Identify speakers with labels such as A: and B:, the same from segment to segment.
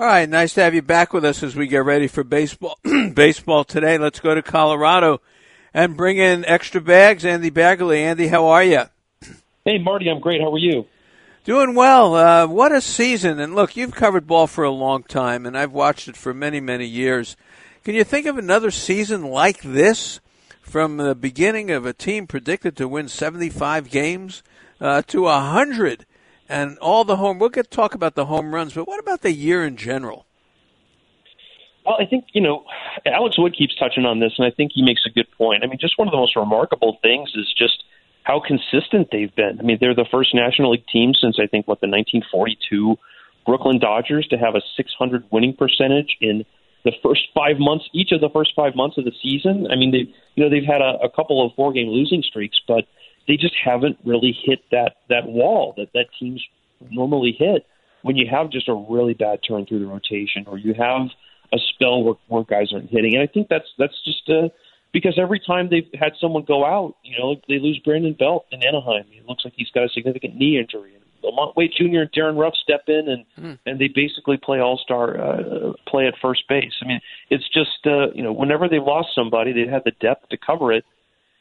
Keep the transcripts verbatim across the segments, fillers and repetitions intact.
A: All right, nice to have you back with us as we get ready for baseball. baseball today. Let's go to Colorado and bring in Extra Bags, Andy Baggerly. Andy, how are you?
B: Hey, Marty, I'm great. How are you?
A: Doing well. Uh, what a season. And look, you've covered ball for a long time, and I've watched it for many, many years. Can you think of another season like this from the beginning of a team predicted to win seventy-five games uh, to one hundred? And all the home, we'll get to talk about the home runs, but what about the year in general?
B: Well, I think, you know, Alex Wood keeps touching on this, and I think he makes a good point. I mean, just one of the most remarkable things is just how consistent they've been. I mean, they're the first National League team since, I think, what, the nineteen forty-two Brooklyn Dodgers to have a six hundred winning percentage in the first five months, each of the first five months of the season. I mean, they, you know, they've had a, a couple of four-game losing streaks, but they just haven't really hit that, that wall that, that teams normally hit when you have just a really bad turn through the rotation or you have a spell where, where guys aren't hitting. And I think that's that's just uh, because every time they've had someone go out, you know, they lose Brandon Belt in Anaheim. It looks like he's got a significant knee injury. And Lamont Wade Junior and Darren Ruff step in, and mm. and they basically play all-star uh, play at first base. I mean, it's just, uh, you know, whenever they've lost somebody, they've had the depth to cover it.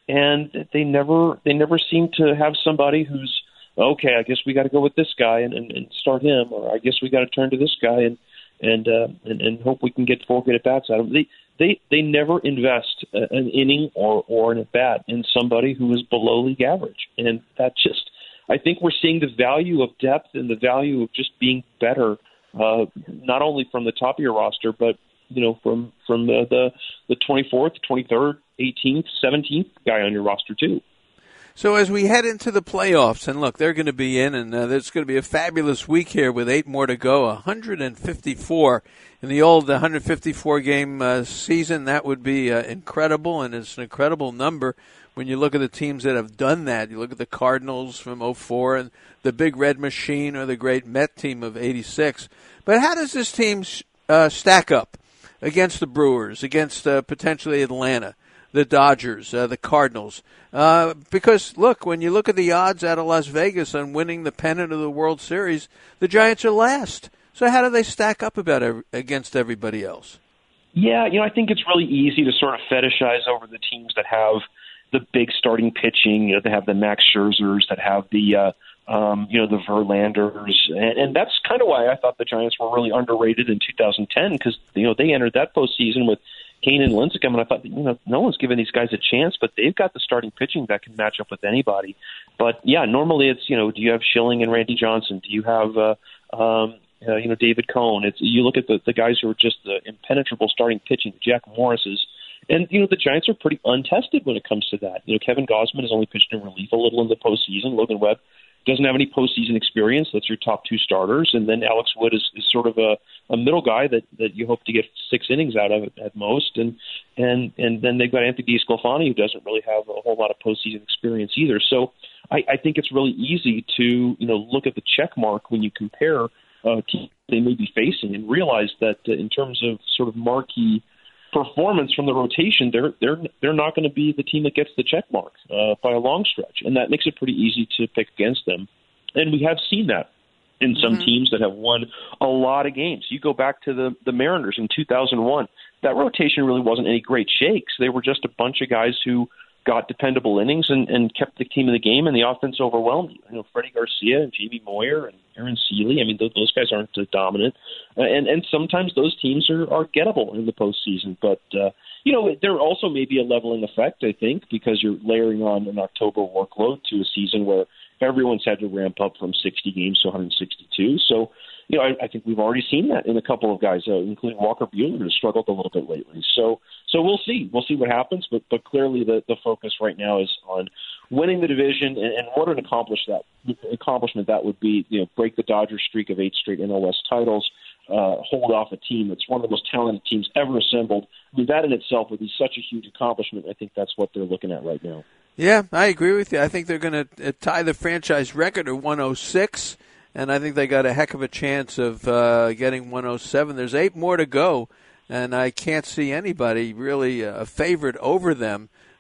B: And they never they never seem to have somebody who's, okay, I guess we got to go with this guy and, and, and start him, or I guess we got to turn to this guy and and, uh, and and hope we can get four good at bats out of him. They they they never invest an inning or or an at bat in somebody who is below league average, and that just, I think we're seeing the value of depth and the value of just being better, uh, not only from the top of your roster, but you know, from from the the, the twenty-fourth, twenty-third, eighteenth, seventeenth guy on your roster too.
A: So as we head into the playoffs, and look, they're going to be in, and uh, there's going to be a fabulous week here with eight more to go, one hundred fifty-four in the old one hundred fifty-four game uh, season. That would be uh, incredible, and it's an incredible number when you look at the teams that have done that. You look at the Cardinals from oh four and the Big Red Machine or the great Met team of eighty-six. But how does this team uh, stack up against the Brewers, against uh, potentially Atlanta, the Dodgers, uh, the Cardinals? Uh, because, look, when you look at the odds out of Las Vegas on winning the pennant of the World Series, the Giants are last. So how do they stack up about every, against everybody else?
B: Yeah, you know, I think it's really easy to sort of fetishize over the teams that have the big starting pitching. You know, they have the Max Scherzers, that have the uh, Um, you know, the Verlanders, and, and that's kind of why I thought the Giants were really underrated in two thousand ten, because, you know, they entered that postseason with Kane and Lincecum, and I thought, you know, no one's giving these guys a chance, but they've got the starting pitching that can match up with anybody. But, yeah, normally it's, you know, do you have Schilling and Randy Johnson? Do you have, uh, um, uh, you know, David Cohn? It's, you look at the, the guys who are just the impenetrable starting pitching, Jack Morris's. And, you know, the Giants are pretty untested when it comes to that. You know, Kevin Gausman has only pitched in relief a little in the postseason. Logan Webb doesn't have any postseason experience. That's your top two starters. And then Alex Wood is, is sort of a, a middle guy that, that you hope to get six innings out of at most. And and and then they've got Anthony DeSclafani, who doesn't really have a whole lot of postseason experience either. So I, I think it's really easy to, you know, look at the check mark when you compare uh, teams they may be facing and realize that uh, in terms of sort of marquee performance from the rotation, they're they're they're not going to be the team that gets the check mark uh, by a long stretch, and that makes it pretty easy to pick against them. And we have seen that in some mm-hmm. teams that have won a lot of games. You go back to the the Mariners in two thousand one. That rotation really wasn't any great shakes. They were just a bunch of guys who got dependable innings and, and kept the team in the game, and the offense overwhelmed you. You know, Freddie Garcia and Jamie Moyer and Aaron Seeley. I mean, those, those guys aren't uh, dominant, uh, and and sometimes those teams are, are gettable in the postseason. But uh, you know, there also may be a leveling effect, I think, because you're layering on an October workload to a season where everyone's had to ramp up from sixty games to one hundred sixty-two. So, you know, I, I think we've already seen that in a couple of guys, uh, including Walker Buehler, who's struggled a little bit lately. So, so we'll see. We'll see what happens. But, but clearly, the, the focus right now is on winning the division, and, and what an accomplish that accomplishment that would be. You know, break the Dodgers streak of eight straight N L West titles, uh, hold off a team that's one of the most talented teams ever assembled. I mean, that in itself would be such a huge accomplishment. I think that's what they're looking at right now.
A: Yeah, I agree with you. I think they're going to tie the franchise record at one oh six, and I think they got a heck of a chance of uh, getting one oh seven. There's eight more to go, and I can't see anybody really uh, favored over them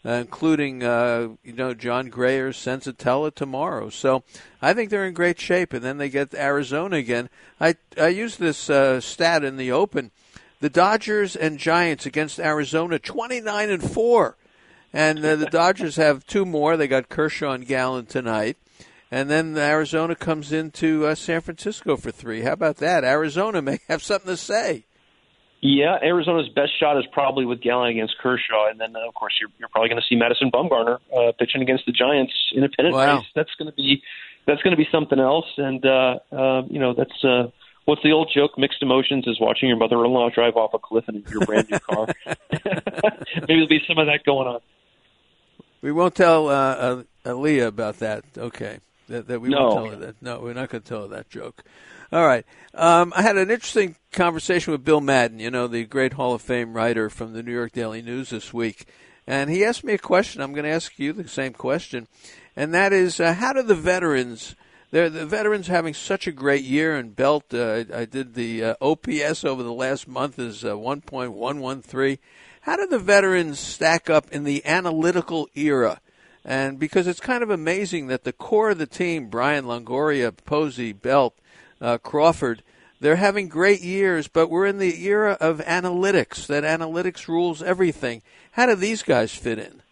A: uh, including, uh, you know, John Grayer's Senzatella tomorrow. So I think they're in great shape. And then they get Arizona again. I, I used this uh, stat in the Open. The Dodgers and Giants against Arizona, twenty-nine and four. And uh, the Dodgers have two more. They got Kershaw and Gallen tonight. And then Arizona comes into uh, San Francisco for three. How about that? Arizona may have something to say.
B: Yeah, Arizona's best shot is probably with Gallen against Kershaw. And then, uh, of course, you're, you're probably going to see Madison Bumgarner uh, pitching against the Giants in a pennant
A: wow.
B: race. That's going to be that's going to be something else. And, uh, uh, you know, that's uh, – what's the old joke? Mixed emotions is watching your mother-in-law drive off a cliff in your brand new car. Maybe there'll be some of that going on.
A: We won't tell uh, uh, Aaliyah about that. Okay. That, that we
B: no.
A: won't tell her that. No, we're not going to tell her that joke. All right. Um, I had an interesting conversation with Bill Madden, you know, the great Hall of Fame writer from the New York Daily News this week. And he asked me a question. I'm going to ask you the same question. And that is, uh, how do the veterans, they're, the veterans having such a great year, and Belt, uh, I did the uh, O P S over the last month is uh, one point one one three. How do the veterans stack up in the analytical era? And because it's kind of amazing that the core of the team, Brian, Longoria, Posey, Belt, uh, Crawford, they're having great years, but we're in the era of analytics, that analytics rules everything. How do these guys fit in?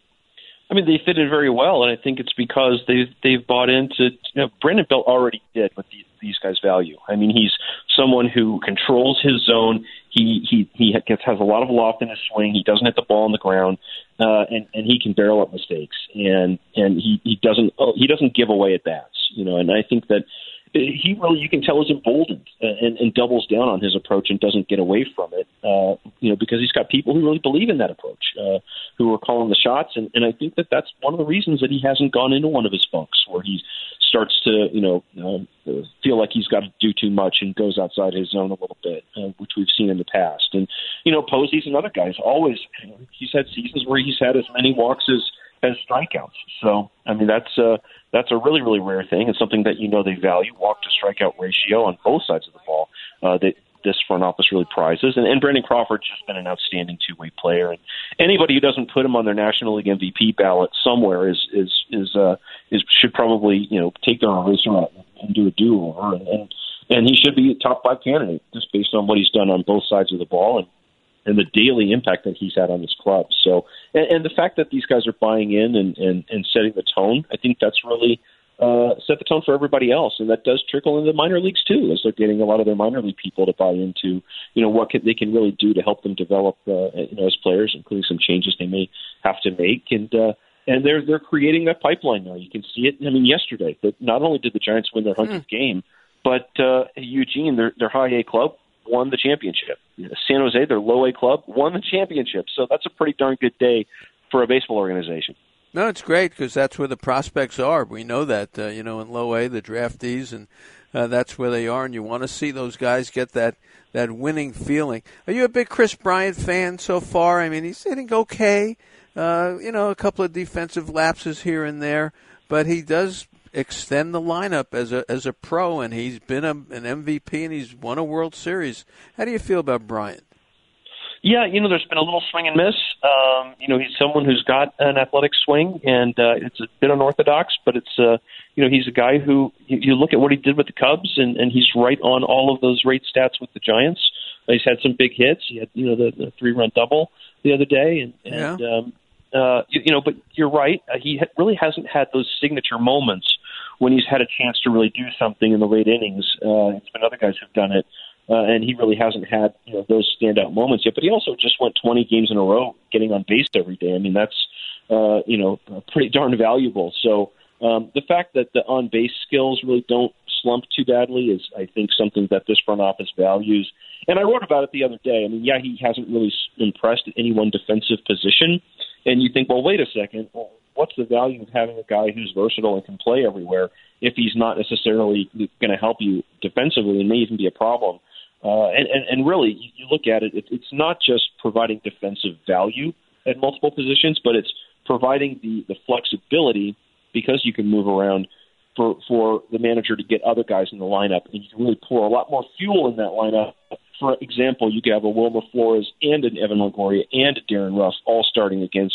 B: I mean, they fit in very well, and I think it's because they've, they've bought into, you know, Brandon Belt already did what these, these guys value. I mean, he's someone who controls his zone. He he he gets, has a lot of loft in his swing. He doesn't hit the ball on the ground, uh, and and he can barrel up mistakes. And and he, he doesn't oh, he doesn't give away at bats, you know. And I think that he really, you can tell, is emboldened and, and doubles down on his approach and doesn't get away from it, uh, you know, because he's got people who really believe in that approach, uh, who are calling the shots. And, and I think that that's one of the reasons that he hasn't gone into one of his funks where he starts to, you know, uh, feel like he's got to do too much and goes outside his zone a little bit, uh, which we've seen in the past. And, you know, Posey's another guy. He's always, you know, he's had seasons where he's had as many walks as, as strikeouts. So, I mean, that's uh, that's a really, really rare thing. It's something that, you know, they value, walk to strikeout ratio on both sides of the ball. Uh, they, this front office really prizes. And, and Brandon Crawford's just been an outstanding two-way player. And anybody who doesn't put him on their National League M V P ballot somewhere is is is uh, is should probably, you know, take their eraser out and do a do-over. And, and and he should be a top five candidate just based on what he's done on both sides of the ball and and the daily impact that he's had on this club. So, and, and the fact that these guys are buying in and, and, and setting the tone, I think that's really uh, set the tone for everybody else. And that does trickle into the minor leagues too, as they're getting a lot of their minor league people to buy into, you know, what can, they can really do to help them develop, uh, you know, as players, including some changes they may have to make. And, uh, and they're, they're creating that pipeline now. You can see it. I mean, yesterday, that not only did the Giants win their hundredth mm. game, but uh, Eugene, their, their high A club, won the championship. San Jose, their low A club, won the championship. So that's a pretty darn good day for a baseball organization.
A: No, it's great because that's where the prospects are. We know that, uh, you know, in low A, the draftees, and uh, that's where they are. And you want to see those guys get that, that winning feeling. Are you a big Chris Bryant fan so far? I mean, he's hitting okay. Uh, you know, a couple of defensive lapses here and there, but he does extend the lineup as a as a pro, and he's been a, an M V P, and he's won a World Series. How do you feel about Bryant?
B: Yeah, you know, there's been a little swing and miss. Um, you know, he's someone who's got an athletic swing, and uh, it's a bit unorthodox, but it's, uh, you know, he's a guy who, you, you look at what he did with the Cubs, and, and he's right on all of those great stats with the Giants. Uh, he's had some big hits. He had, you know, the, the three-run double the other day, and, and
A: yeah.
B: um, uh, you, you know, but you're right. Uh, he ha- really hasn't had those signature moments when he's had a chance to really do something in the late innings. Uh, it's been other guys who've done it, uh, and he really hasn't had, you know, those standout moments yet. But he also just went twenty games in a row getting on base every day. I mean, that's, uh, you know, pretty darn valuable. So um, the fact that the on-base skills really don't slump too badly is, I think, something that this front office values. And I wrote about it the other day. I mean, yeah, he hasn't really impressed at any one defensive position. And you think, well, wait a second, well, what's the value of having a guy who's versatile and can play everywhere if he's not necessarily going to help you defensively and may even be a problem? Uh, and, and, and really, you look at it, it, it's not just providing defensive value at multiple positions, but it's providing the, the flexibility because you can move around for, for the manager to get other guys in the lineup. And you can really pour a lot more fuel in that lineup. For example, you could have a Wilmer Flores and an Evan Longoria and a Darren Ruff all starting against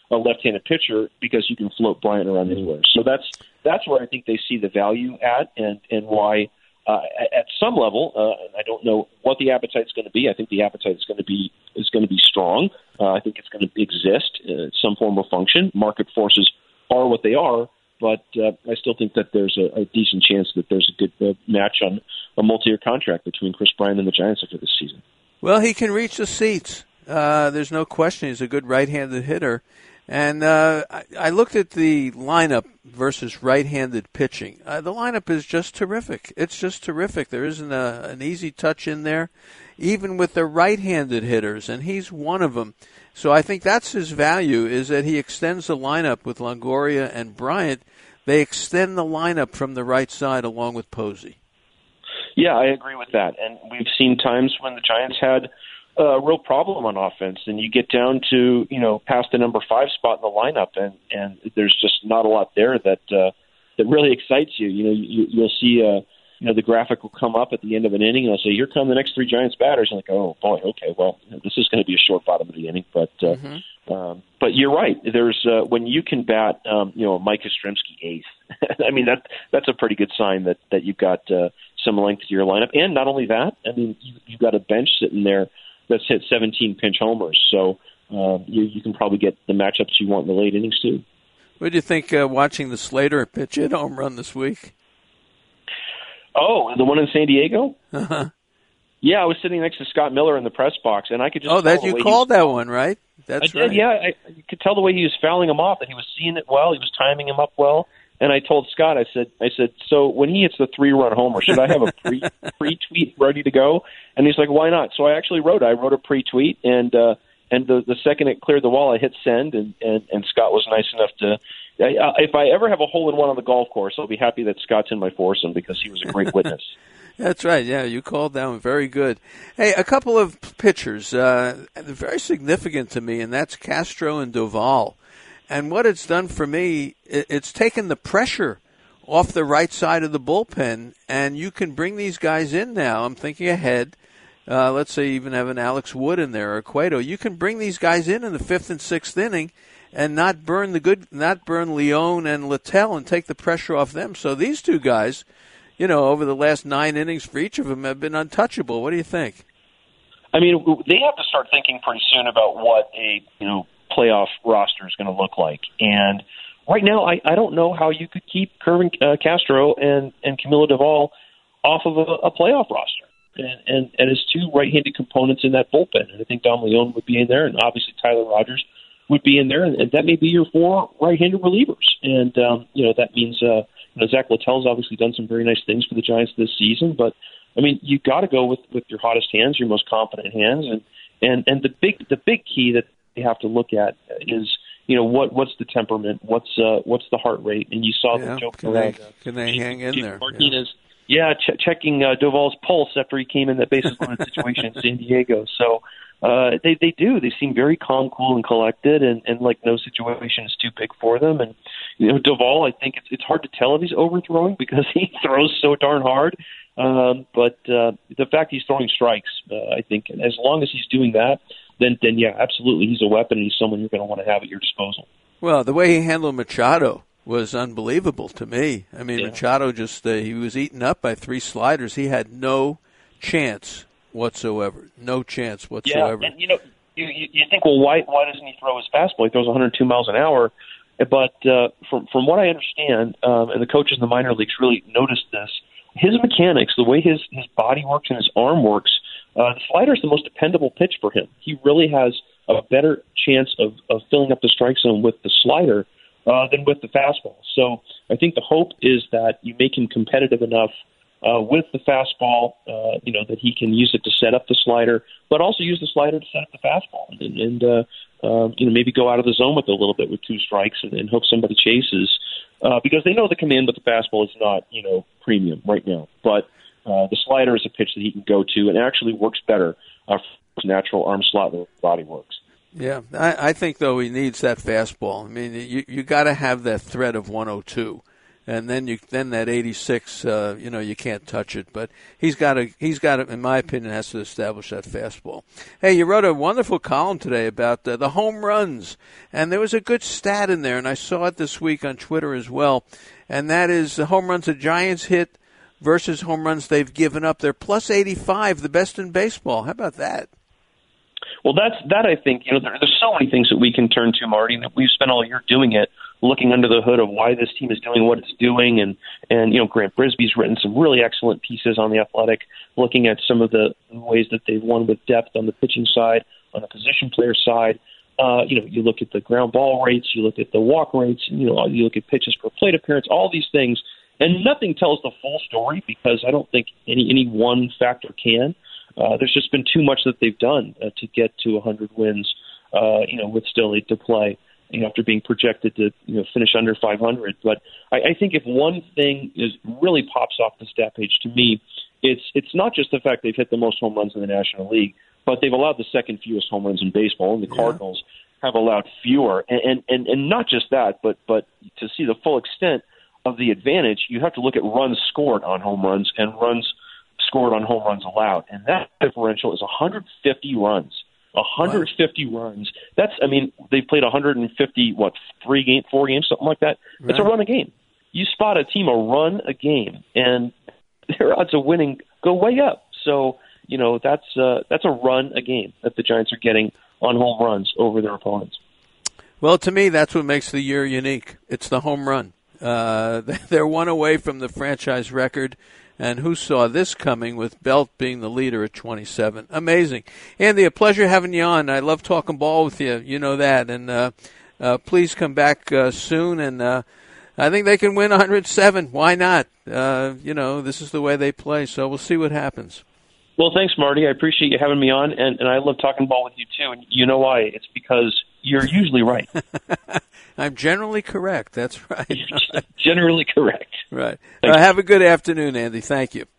B: a left-handed pitcher because you can float Bryant around anywhere. So that's that's where I think they see the value at, and and why uh, at some level, uh, I don't know what the appetite's going to be. I think the appetite is going to be is going to be strong. Uh, I think it's going to exist in some form of function. Market forces are what they are, but uh, I still think that there's a, a decent chance that there's a good uh, match on a multi-year contract between Kris Bryant and the Giants after this season.
A: Well, he can reach the seats. Uh, there's no question he's a good right-handed hitter. And uh, I, I looked at the lineup versus right-handed pitching. Uh, the lineup is just terrific. It's just terrific. There isn't a, an easy touch in there, even with the right-handed hitters, and he's one of them. So I think that's his value, is that he extends the lineup with Longoria and Bryant. They extend the lineup from the right side along with Posey.
B: Yeah, I agree with that. And we've seen times when the Giants had a real problem on offense, and you get down to, you know, past the number five spot in the lineup, and, and there's just not a lot there that uh, that really excites you. You know, you, you'll see, uh, you know, the graphic will come up at the end of an inning, and they'll say, here come the next three Giants batters. And like, oh, boy, okay, well, this is going to be a short bottom of the inning. But uh, mm-hmm. um, but you're right. There's uh, when you can bat, um, you know, Mike Yastrzemski eighth. I mean, that that's a pretty good sign that, that you've got uh, some length to your lineup. And not only that, I mean, you, you've got a bench sitting there that's hit seventeen pinch homers. So uh, you, you can probably get the matchups you want in the late innings, too.
A: What do you think uh, watching the Slater pitch hit home run this week?
B: Oh, the one in San Diego?
A: Uh-huh.
B: Yeah, I was sitting next to Scott Miller in the press box, and I could just
A: Oh, that you called that one, right? That's
B: I
A: right.
B: did, yeah. I, I could tell the way he was fouling him off, that he was seeing it well, he was timing him up well. And I told Scott, I said, I said, so when he hits the three-run homer, should I have a pre pre-tweet ready to go? And he's like, why not? So I actually wrote it. I wrote a pre-tweet, and uh, and the the second it cleared the wall, I hit send, and, and, and Scott was nice enough to. Uh, if I ever have a hole in one on the golf course, I'll be happy that Scott's in my foursome because he was a great witness.
A: That's right. Yeah, you called that one. Very good. Hey, a couple of pitchers, uh, very significant to me, and that's Castro and Doval. And what it's done for me, it's taken the pressure off the right side of the bullpen, and you can bring these guys in now. I'm thinking ahead. Uh, let's say even have an Alex Wood in there or Cueto. You can bring these guys in in the fifth and sixth inning and not burn the good, not burn Leone and Littell and take the pressure off them. So these two guys, you know, over the last nine innings for each of them have been untouchable. What do you think?
B: I mean, they have to start thinking pretty soon about what a, you know, playoff roster is going to look like. And right now, I, I don't know how you could keep Kervin uh, Castro and, and Camilo Doval off of a, a playoff roster. And, and, and as two right-handed components in that bullpen. And I think Dom Leone would be in there, and obviously Tyler Rogers would be in there, and, and that may be your four right-handed relievers. And, um, you know, that means uh, you know, Zach Littell's obviously done some very nice things for the Giants this season. But, I mean, you got to go with, with your hottest hands, your most confident hands. And, and, and the big the big key that you have to look at is, you know, what what's the temperament, what's uh, what's the heart rate, and you saw
A: yeah,
B: the joke
A: can
B: around.
A: They, can they Jason, hang in
B: Jason
A: there?
B: Martinez, yeah, yeah ch- checking uh, Doval's pulse after he came in that bases loaded situation in San Diego. So uh, they they do. They seem very calm, cool, and collected, and, and like no situation is too big for them. And you know, Doval, I think it's it's hard to tell if he's overthrowing because he throws so darn hard. Um, but uh, the fact he's throwing strikes, uh, I think, as long as he's doing that, then, then yeah, absolutely, he's a weapon, and he's someone you're going to want to have at your disposal.
A: Well, the way he handled Machado was unbelievable to me. I mean,
B: yeah.
A: Machado just, uh, he was eaten up by three sliders. He had no chance whatsoever. No chance whatsoever.
B: Yeah, and, you know, you, you, you think, well, why why doesn't he throw his fastball? He throws one hundred two miles an hour. But uh, from, from what I understand, um, and the coaches in the minor leagues really noticed this, his mechanics, the way his, his body works and his arm works, uh, the slider is the most dependable pitch for him. He really has a better chance of, of filling up the strike zone with the slider uh, than with the fastball. So I think the hope is that you make him competitive enough uh, with the fastball, uh, you know, that he can use it to set up the slider, but also use the slider to set up the fastball, and, and uh, uh, you know, maybe go out of the zone with it a little bit with two strikes and, and hope somebody chases. Uh, because they know the command with the fastball is not, you know, premium right now. But uh, the slider is a pitch that he can go to and actually works better uh, for his natural arm slot where his body works.
A: Yeah, I, I think, though, he needs that fastball. I mean, you you got to have that threat of one oh two. And then you, then that eighty-six, uh, you know, you can't touch it. But he's got to, he's got to, in my opinion, has to establish that fastball. Hey, you wrote a wonderful column today about uh, the home runs, and there was a good stat in there, and I saw it this week on Twitter as well. And that is the home runs the Giants hit versus home runs they've given up. They're plus eighty-five, the best in baseball. How about that?
B: Well, that's that. I think you know there, there's so many things that we can turn to, Marty, and that we've spent all year doing it, looking under the hood of why this team is doing what it's doing, and and you know Grant Brisbee's written some really excellent pieces on The Athletic, looking at some of the ways that they've won with depth on the pitching side, on the position player side. Uh, you know, you look at the ground ball rates, you look at the walk rates, you know, you look at pitches per plate appearance, all these things, and nothing tells the full story because I don't think any any one factor can. Uh, there's just been too much that they've done uh, to get to one hundred wins, uh, you know, with still eight to play, you know, after being projected to, you know, finish under five hundred. But I, I think if one thing is really pops off the stat page to me, it's it's not just the fact they've hit the most home runs in the National League, but they've allowed the second fewest home runs in baseball, and the yeah. Cardinals have allowed fewer. And, and, and, and not just that, but but to see the full extent of the advantage, you have to look at runs scored on home runs and runs scored on home runs allowed, and that differential is one hundred fifty runs. one hundred fifty wow. runs. That's, I mean, they played one hundred fifty, what, three game, four games, something like that. Right. It's a run a game. You spot a team a run a game, and their odds of winning go way up. So, you know, that's uh, that's a run a game that the Giants are getting on home runs over their opponents.
A: Well, to me, that's what makes the year unique. It's the home run. Uh, they're one away from the franchise record. And who saw this coming with Belt being the leader at twenty-seven? Amazing. Andy, a pleasure having you on. I love talking ball with you. You know that. And uh, uh, please come back uh, soon. And uh, I think they can win one hundred seven. Why not? Uh, you know, this is the way they play. So we'll see what happens.
B: Well, thanks, Marty. I appreciate you having me on. And, and I love talking ball with you, too. And you know why? It's because you're usually right.
A: I'm generally correct. That's right.
B: Generally correct.
A: Right. Uh, have a good afternoon, Andy. Thank you.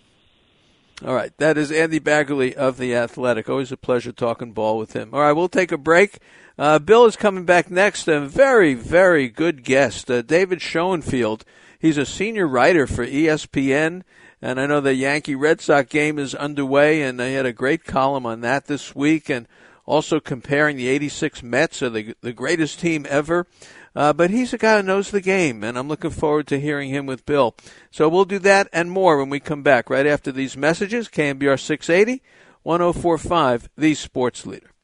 A: All right. That is Andy Baggarly of The Athletic. Always a pleasure talking ball with him. All right. We'll take a break. Uh, Bill is coming back next. A very, very good guest, uh, David Schoenfield. He's a senior writer for E S P N. And I know the Yankee Red Sox game is underway, and they had a great column on that this week, and also comparing the eighty-six Mets are the, the greatest team ever. Uh, but he's a guy who knows the game, and I'm looking forward to hearing him with Bill. So we'll do that and more when we come back right after these messages. K M B R six eighty, one oh four point five, the Sports Leader.